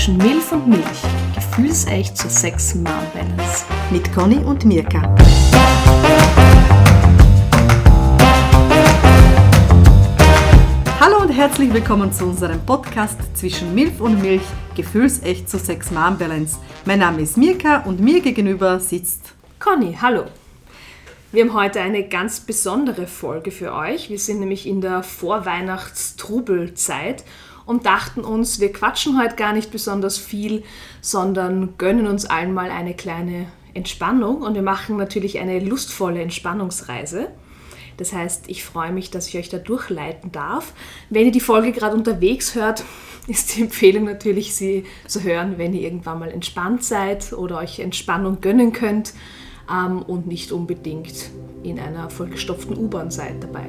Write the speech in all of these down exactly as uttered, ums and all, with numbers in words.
zwischen Milf und Milch. Gefühlsecht zur Sex-Mom-Balance. Mit Conny und Mirka. Hallo und herzlich willkommen zu unserem Podcast zwischen Milf und Milch. Gefühlsecht zur Sex-Mom-Balance. Mein Name ist Mirka und mir gegenüber sitzt Conny, hallo. Wir haben heute eine ganz besondere Folge für euch. Wir sind nämlich in der Vorweihnachtstrubelzeit und dachten uns, wir quatschen heute gar nicht besonders viel, sondern gönnen uns allen mal eine kleine Entspannung und wir machen natürlich eine lustvolle Entspannungsreise. Das heißt, ich freue mich, dass ich euch da durchleiten darf. Wenn ihr die Folge gerade unterwegs hört, ist die Empfehlung natürlich, sie zu hören, wenn ihr irgendwann mal entspannt seid oder euch Entspannung gönnen könnt ähm, und nicht unbedingt in einer vollgestopften U-Bahn seid dabei.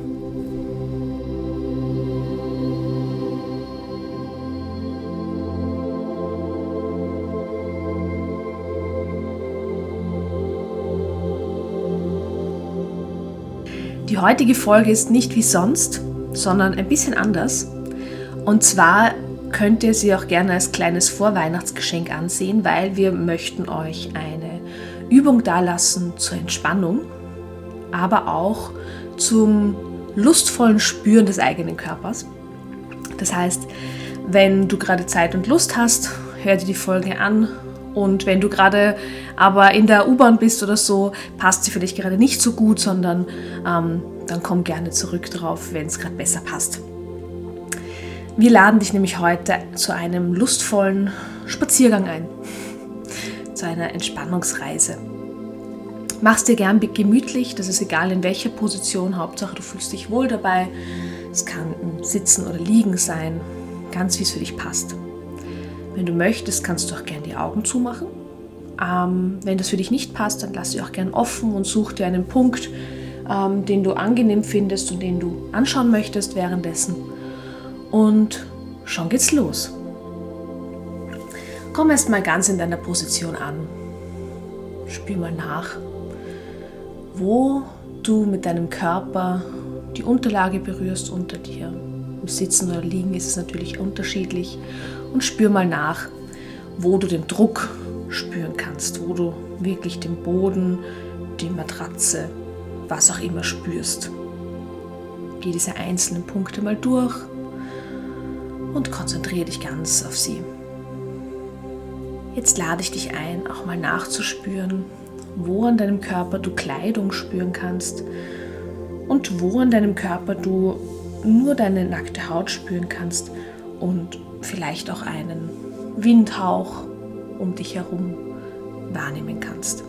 Die heutige Folge ist nicht wie sonst, sondern ein bisschen anders. Und zwar könnt ihr sie auch gerne als kleines Vorweihnachtsgeschenk ansehen, weil wir möchten euch eine Übung dalassen zur Entspannung, aber auch zum lustvollen Spüren des eigenen Körpers. Das heißt, wenn du gerade Zeit und Lust hast, hör dir die Folge an. Und wenn du gerade aber in der U-Bahn bist oder so, passt sie für dich gerade nicht so gut, sondern ähm, dann komm gerne zurück drauf, wenn es gerade besser passt. Wir laden dich nämlich heute zu einem lustvollen Spaziergang ein, zu einer Entspannungsreise. Mach's dir gern gemütlich, das ist egal in welcher Position, Hauptsache du fühlst dich wohl dabei. Es kann im Sitzen oder Liegen sein, ganz wie es für dich passt. Wenn du möchtest, kannst du auch gerne die Augen zumachen. Ähm, wenn das für dich nicht passt, dann lass sie auch gerne offen und such dir einen Punkt, ähm, den du angenehm findest und den du anschauen möchtest währenddessen. Und schon geht's los. Komm erst mal ganz in deiner Position an. Spür mal nach, wo du mit deinem Körper die Unterlage berührst unter dir. Im Sitzen oder Liegen ist es natürlich unterschiedlich. Und spür mal nach, wo du den Druck spüren kannst, wo du wirklich den Boden, die Matratze, was auch immer spürst. Geh diese einzelnen Punkte mal durch und konzentriere dich ganz auf sie. Jetzt lade ich dich ein, auch mal nachzuspüren, wo an deinem Körper du Kleidung spüren kannst und wo an deinem Körper du nur deine nackte Haut spüren kannst und vielleicht auch einen Windhauch um dich herum wahrnehmen kannst.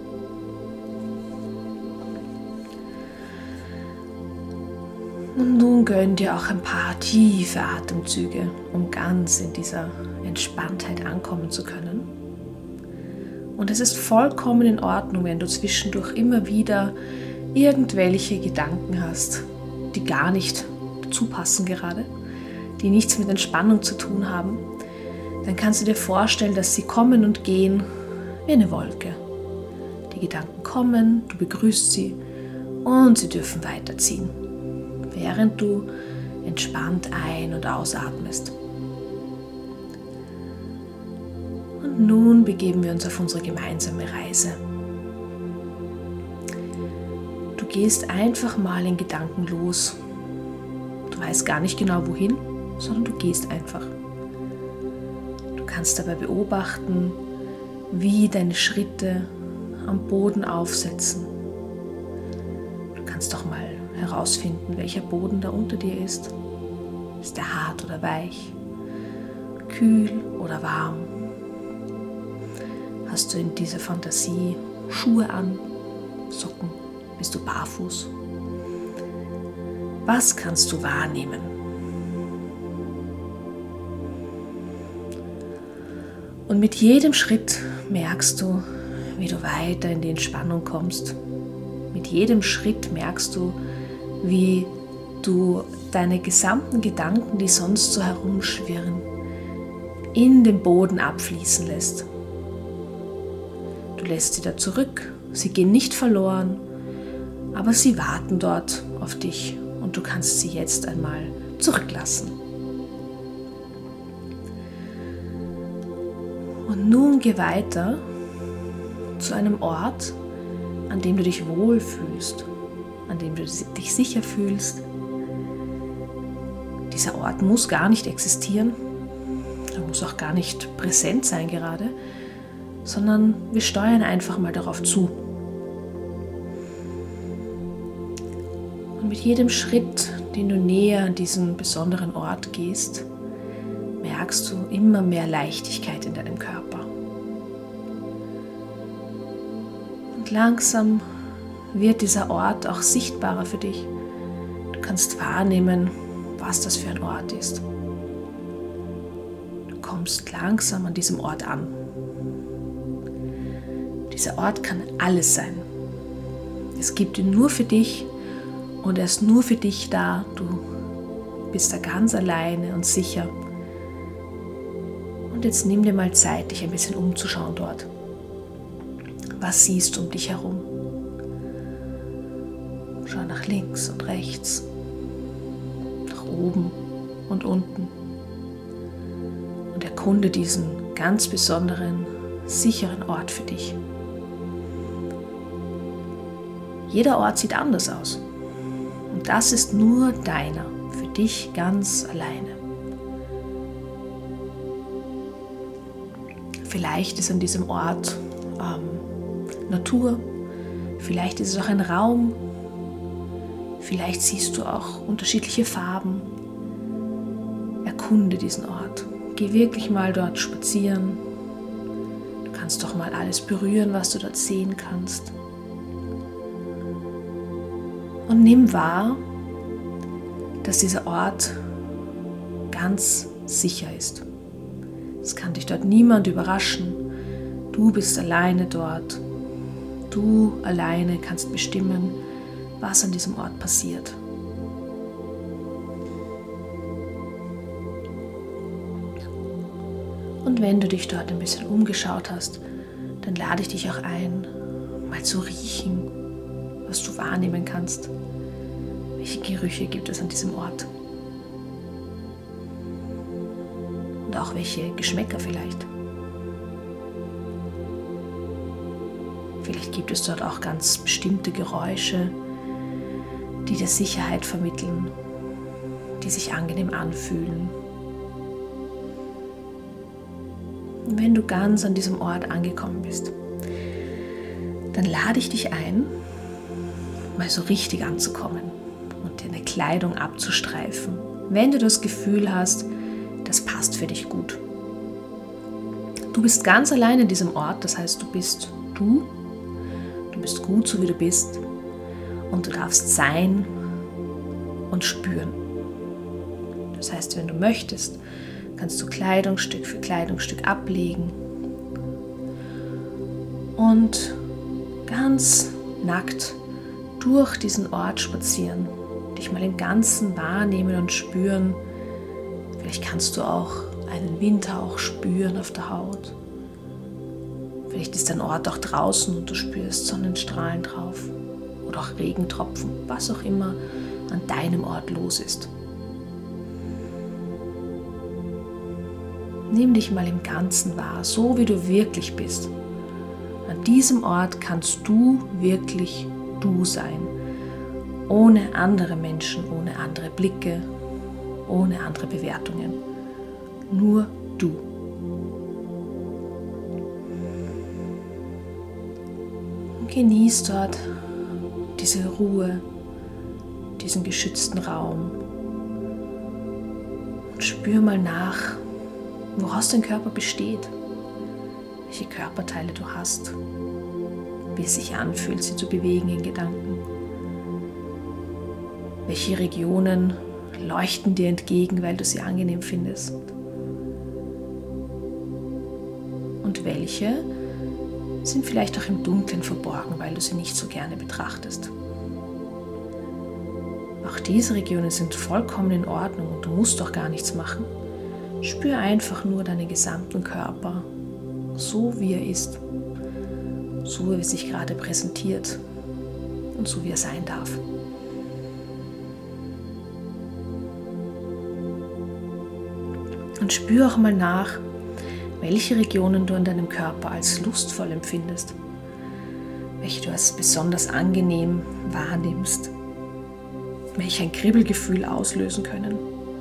Und nun gönn dir auch ein paar tiefe Atemzüge, um ganz in dieser Entspanntheit ankommen zu können. Und es ist vollkommen in Ordnung, wenn du zwischendurch immer wieder irgendwelche Gedanken hast, die gar nicht dazu passen gerade, die nichts mit Entspannung zu tun haben, dann kannst du dir vorstellen, dass sie kommen und gehen wie eine Wolke. Die Gedanken kommen, du begrüßt sie und sie dürfen weiterziehen, während du entspannt ein- und ausatmest. Und nun begeben wir uns auf unsere gemeinsame Reise. Du gehst einfach mal in Gedanken los. Du weißt gar nicht genau wohin, sondern du gehst einfach. Du kannst dabei beobachten, wie deine Schritte am Boden aufsetzen. Du kannst auch mal herausfinden, welcher Boden da unter dir ist. Ist er hart oder weich? Kühl oder warm? Hast du in dieser Fantasie Schuhe an, Socken? Bist du barfuß? Was kannst du wahrnehmen? Und mit jedem Schritt merkst du, wie du weiter in die Entspannung kommst. Mit jedem Schritt merkst du, wie du deine gesamten Gedanken, die sonst so herumschwirren, in den Boden abfließen lässt. Du lässt sie da zurück, sie gehen nicht verloren, aber sie warten dort auf dich und du kannst sie jetzt einmal zurücklassen. Und nun geh weiter zu einem Ort, an dem du dich wohlfühlst, an dem du dich sicher fühlst. Dieser Ort muss gar nicht existieren, er muss auch gar nicht präsent sein gerade, sondern wir steuern einfach mal darauf zu. Und mit jedem Schritt, den du näher an diesen besonderen Ort gehst, merkst du immer mehr Leichtigkeit in deinem Körper. Und langsam wird dieser Ort auch sichtbarer für dich. Du kannst wahrnehmen, was das für ein Ort ist. Du kommst langsam an diesem Ort an. Dieser Ort kann alles sein. Es gibt ihn nur für dich und er ist nur für dich da. Du bist da ganz alleine und sicher. Und jetzt nimm dir mal Zeit, dich ein bisschen umzuschauen dort. Was siehst du um dich herum? Schau nach links und rechts, nach oben und unten und erkunde diesen ganz besonderen, sicheren Ort für dich. Jeder Ort sieht anders aus und das ist nur deiner, für dich ganz alleine. Vielleicht ist an diesem Ort ähm, Natur, vielleicht ist es auch ein Raum, vielleicht siehst du auch unterschiedliche Farben. Erkunde diesen Ort. Geh wirklich mal dort spazieren. Du kannst doch mal alles berühren, was du dort sehen kannst. Und nimm wahr, dass dieser Ort ganz sicher ist. Es kann dich dort niemand überraschen. Du bist alleine dort. Du alleine kannst bestimmen, was an diesem Ort passiert. Und wenn du dich dort ein bisschen umgeschaut hast, dann lade ich dich auch ein, mal zu riechen, was du wahrnehmen kannst. Welche Gerüche gibt es an diesem Ort? Und auch welche Geschmäcker vielleicht. Vielleicht gibt es dort auch ganz bestimmte Geräusche, die dir Sicherheit vermitteln, die sich angenehm anfühlen. Und wenn du ganz an diesem Ort angekommen bist, dann lade ich dich ein, mal so richtig anzukommen und deine Kleidung abzustreifen, wenn du das Gefühl hast, das passt für dich gut. Du bist ganz allein in diesem Ort, das heißt, du bist du, du bist gut, so wie du bist und du darfst sein und spüren. Das heißt, wenn du möchtest, kannst du Kleidungsstück für Kleidungsstück ablegen und ganz nackt durch diesen Ort spazieren, dich mal im Ganzen wahrnehmen und spüren. Vielleicht kannst du auch einen Windhauch spüren auf der Haut. Vielleicht ist dein Ort auch draußen und du spürst Sonnenstrahlen drauf oder auch Regentropfen, was auch immer an deinem Ort los ist. Nimm dich mal im Ganzen wahr, so wie du wirklich bist. An diesem Ort kannst du wirklich du sein, ohne andere Menschen, ohne andere Blicke, ohne andere Bewertungen. Nur du. Und genieß dort diese Ruhe, diesen geschützten Raum. Und spür mal nach, woraus dein Körper besteht, welche Körperteile du hast, wie es sich anfühlt, sie zu bewegen in Gedanken. Welche Regionen leuchten dir entgegen, weil du sie angenehm findest? Und welche sind vielleicht auch im Dunkeln verborgen, weil du sie nicht so gerne betrachtest? Auch diese Regionen sind vollkommen in Ordnung und du musst doch gar nichts machen. Spür einfach nur deinen gesamten Körper, so wie er ist, so wie er sich gerade präsentiert und so wie er sein darf. Und spür auch mal nach, welche Regionen du in deinem Körper als lustvoll empfindest, welche du als besonders angenehm wahrnimmst, welche ein Kribbelgefühl auslösen können.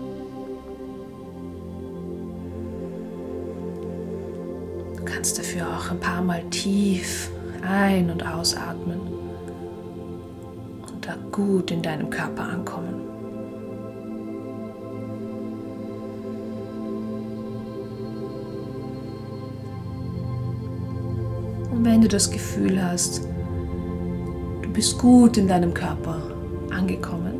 Du kannst dafür auch ein paar Mal tief ein- und ausatmen und da gut in deinem Körper ankommen. Und wenn du das Gefühl hast, du bist gut in deinem Körper angekommen,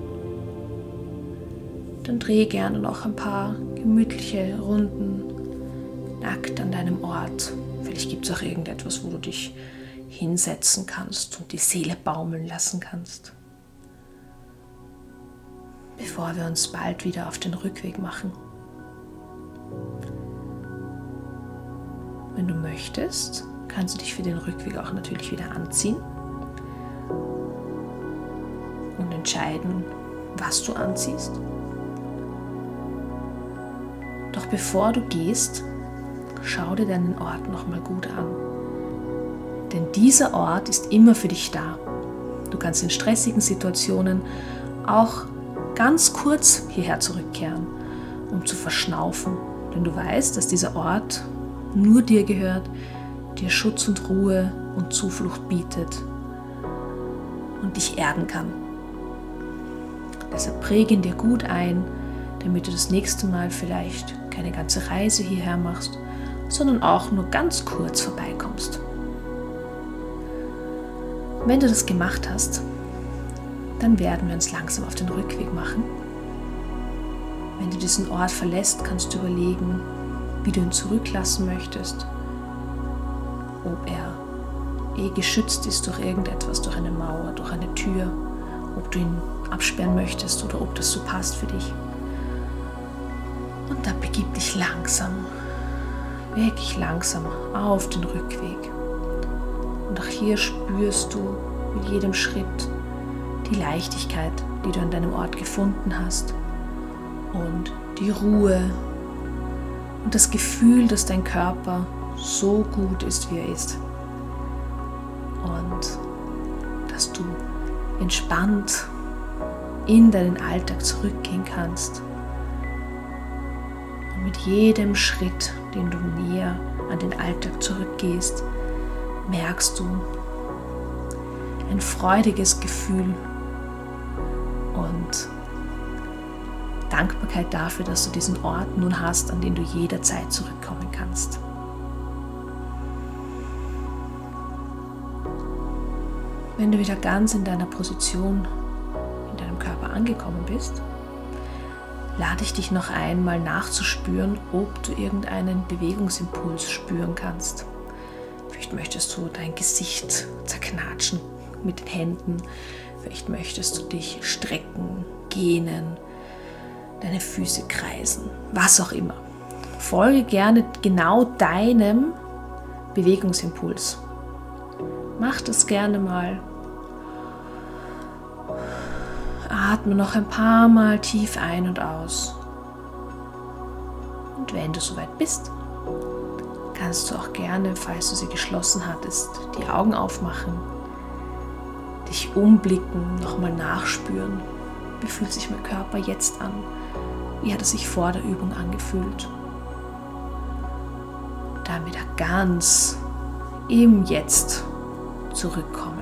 dann dreh gerne noch ein paar gemütliche Runden nackt an deinem Ort. Vielleicht gibt es auch irgendetwas, wo du dich hinsetzen kannst und die Seele baumeln lassen kannst, bevor wir uns bald wieder auf den Rückweg machen. Wenn du möchtest, kannst du dich für den Rückweg auch natürlich wieder anziehen und entscheiden, was du anziehst. Doch bevor du gehst, schau dir deinen Ort nochmal gut an. Denn dieser Ort ist immer für dich da. Du kannst in stressigen Situationen auch ganz kurz hierher zurückkehren, um zu verschnaufen. Denn du weißt, dass dieser Ort nur dir gehört, dir Schutz und Ruhe und Zuflucht bietet und dich erden kann. Deshalb präge ihn dir gut ein, damit du das nächste Mal vielleicht keine ganze Reise hierher machst, sondern auch nur ganz kurz vorbeikommst. Wenn du das gemacht hast, dann werden wir uns langsam auf den Rückweg machen. Wenn du diesen Ort verlässt, kannst du überlegen, wie du ihn zurücklassen möchtest, ob er eh geschützt ist durch irgendetwas, durch eine Mauer, durch eine Tür, ob du ihn absperren möchtest oder ob das so passt für dich. Und dann begib dich langsam, wirklich langsam auf den Rückweg. Und auch hier spürst du mit jedem Schritt die Leichtigkeit, die du an deinem Ort gefunden hast und die Ruhe und das Gefühl, dass dein Körper so gut ist, wie er ist und dass du entspannt in deinen Alltag zurückgehen kannst. Und mit jedem Schritt, den du näher an den Alltag zurückgehst, merkst du ein freudiges Gefühl und Dankbarkeit dafür, dass du diesen Ort nun hast, an den du jederzeit zurückkommen kannst. Wenn du wieder ganz in deiner Position, in deinem Körper angekommen bist, lade ich dich noch einmal nachzuspüren, ob du irgendeinen Bewegungsimpuls spüren kannst. Vielleicht möchtest du dein Gesicht zerknatschen mit den Händen, vielleicht möchtest du dich strecken, gähnen, deine Füße kreisen, was auch immer. Folge gerne genau deinem Bewegungsimpuls. Mach das gerne mal. Atme noch ein paar Mal tief ein und aus. Und wenn du soweit bist, kannst du auch gerne, falls du sie geschlossen hattest, die Augen aufmachen, dich umblicken, nochmal nachspüren. Wie fühlt sich mein Körper jetzt an? Wie hat es sich vor der Übung angefühlt? Dann wieder ganz im Jetzt zurückkommen.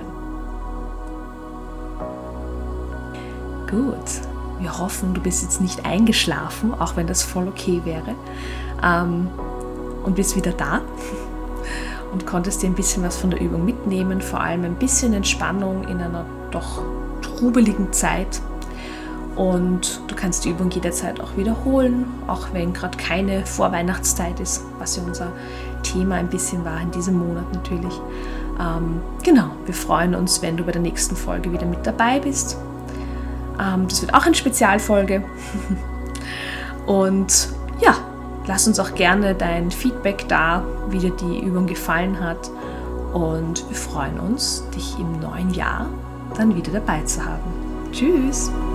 Gut, wir hoffen, du bist jetzt nicht eingeschlafen, auch wenn das voll okay wäre, ähm, und bist wieder da und konntest dir ein bisschen was von der Übung mitnehmen, vor allem ein bisschen Entspannung in einer doch trubeligen Zeit. Und du kannst die Übung jederzeit auch wiederholen, auch wenn gerade keine Vorweihnachtszeit ist, was ja unser Thema ein bisschen war in diesem Monat natürlich. Ähm, genau, wir freuen uns, wenn du bei der nächsten Folge wieder mit dabei bist. Ähm, das wird auch eine Spezialfolge. Und ja, lass uns auch gerne dein Feedback da, wie dir die Übung gefallen hat. Und wir freuen uns, dich im neuen Jahr dann wieder dabei zu haben. Tschüss!